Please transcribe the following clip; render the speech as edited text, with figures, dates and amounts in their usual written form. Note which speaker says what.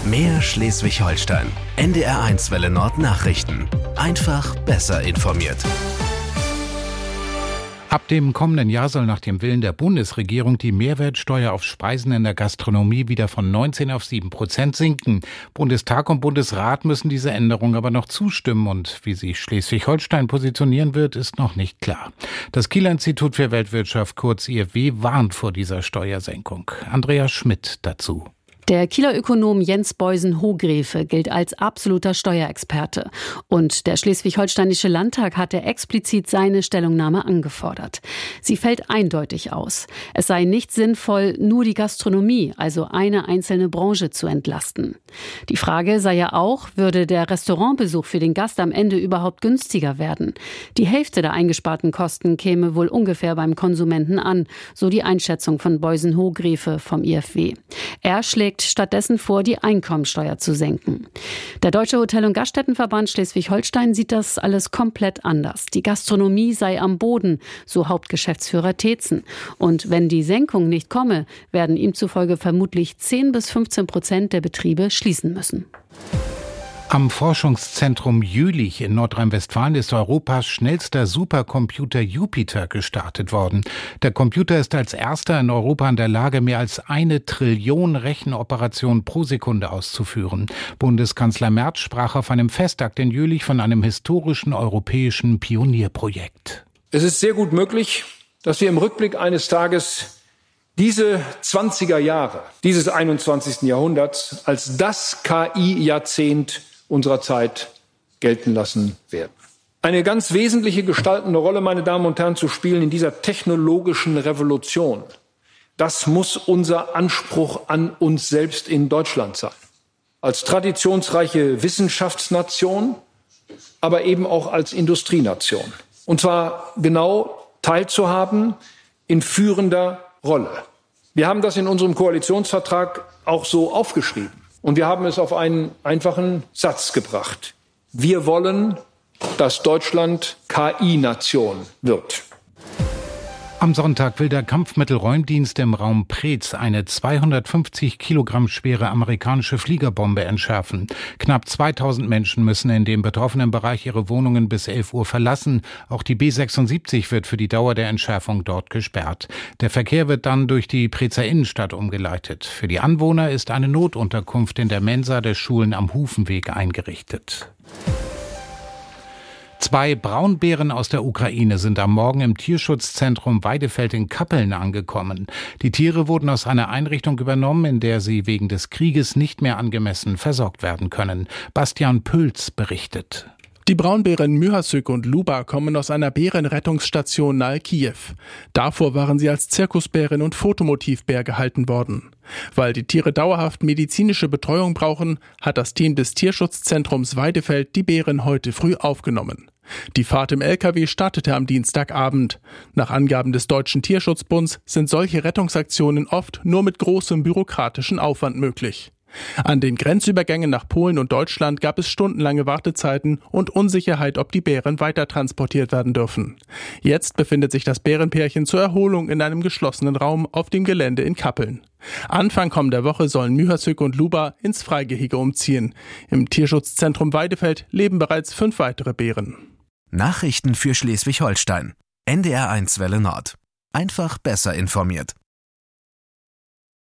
Speaker 1: Mehr Schleswig-Holstein. NDR1 Welle Nord Nachrichten. Einfach besser informiert.
Speaker 2: Ab dem kommenden Jahr soll nach dem Willen der Bundesregierung die Mehrwertsteuer auf Speisen in der Gastronomie wieder von 19 auf 7% sinken. Bundestag und Bundesrat müssen diese Änderung aber noch zustimmen und wie sich Schleswig-Holstein positionieren wird, ist noch nicht klar. Das Kieler Institut für Weltwirtschaft, kurz IFW, warnt vor dieser Steuersenkung. Andrea Schmidt dazu.
Speaker 3: Der Kieler Ökonom Jens Beusen-Hogrefe gilt als absoluter Steuerexperte. Und der Schleswig-Holsteinische Landtag hatte explizit seine Stellungnahme angefordert. Sie fällt eindeutig aus. Es sei nicht sinnvoll, nur die Gastronomie, also eine einzelne Branche, zu entlasten. Die Frage sei ja auch, würde der Restaurantbesuch für den Gast am Ende überhaupt günstiger werden? Die Hälfte der eingesparten Kosten käme wohl ungefähr beim Konsumenten an, so die Einschätzung von Beusen-Hogrefe vom IFW. Er schlägt stattdessen vor, die Einkommensteuer zu senken. Der Deutsche Hotel- und Gaststättenverband Schleswig-Holstein sieht das alles komplett anders. Die Gastronomie sei am Boden, so Hauptgeschäftsführer Tetzen. Und wenn die Senkung nicht komme, werden ihm zufolge vermutlich 10-15% der Betriebe schließen müssen.
Speaker 2: Am Forschungszentrum Jülich in Nordrhein-Westfalen ist Europas schnellster Supercomputer Jupiter gestartet worden. Der Computer ist als erster in Europa in der Lage, mehr als 1 Trillion Rechenoperationen pro Sekunde auszuführen. Bundeskanzler Merz sprach auf einem Festakt in Jülich von einem historischen europäischen Pionierprojekt.
Speaker 4: Es ist sehr gut möglich, dass wir im Rückblick eines Tages diese 20er Jahre dieses 21. Jahrhunderts als das KI-Jahrzehnt unserer Zeit gelten lassen werden. Eine ganz wesentliche gestaltende Rolle, meine Damen und Herren, zu spielen in dieser technologischen Revolution. Das muss unser Anspruch an uns selbst in Deutschland sein. Als traditionsreiche Wissenschaftsnation, aber eben auch als Industrienation. Und zwar genau teilzuhaben in führender Rolle. Wir haben das in unserem Koalitionsvertrag auch so aufgeschrieben. Und wir haben es auf einen einfachen Satz gebracht. Wir wollen, dass Deutschland KI-Nation wird.
Speaker 2: Am Sonntag will der Kampfmittelräumdienst im Raum Preetz eine 250 Kilogramm schwere amerikanische Fliegerbombe entschärfen. Knapp 2000 Menschen müssen in dem betroffenen Bereich ihre Wohnungen bis 11 Uhr verlassen. Auch die B76 wird für die Dauer der Entschärfung dort gesperrt. Der Verkehr wird dann durch die Preetzer Innenstadt umgeleitet. Für die Anwohner ist eine Notunterkunft in der Mensa der Schulen am Hufenweg eingerichtet. 2 Braunbären aus der Ukraine sind am Morgen im Tierschutzzentrum Weidefeld in Kappeln angekommen. Die Tiere wurden aus einer Einrichtung übernommen, in der sie wegen des Krieges nicht mehr angemessen versorgt werden können. Bastian Pölz berichtet.
Speaker 5: Die Braunbären Myhasyk und Luba kommen aus einer Bärenrettungsstation nahe Kiew. Davor waren sie als Zirkusbärin und Fotomotivbär gehalten worden. Weil die Tiere dauerhaft medizinische Betreuung brauchen, hat das Team des Tierschutzzentrums Weidefeld die Bären heute früh aufgenommen. Die Fahrt im LKW startete am Dienstagabend. Nach Angaben des Deutschen Tierschutzbunds sind solche Rettungsaktionen oft nur mit großem bürokratischen Aufwand möglich. An den Grenzübergängen nach Polen und Deutschland gab es stundenlange Wartezeiten und Unsicherheit, ob die Bären weitertransportiert werden dürfen. Jetzt befindet sich das Bärenpärchen zur Erholung in einem geschlossenen Raum auf dem Gelände in Kappeln. Anfang kommender Woche sollen Myhasyk und Luba ins Freigehege umziehen. Im Tierschutzzentrum Weidefeld leben bereits 5 weitere Bären.
Speaker 1: Nachrichten für Schleswig-Holstein. NDR1 Welle Nord. Einfach besser informiert.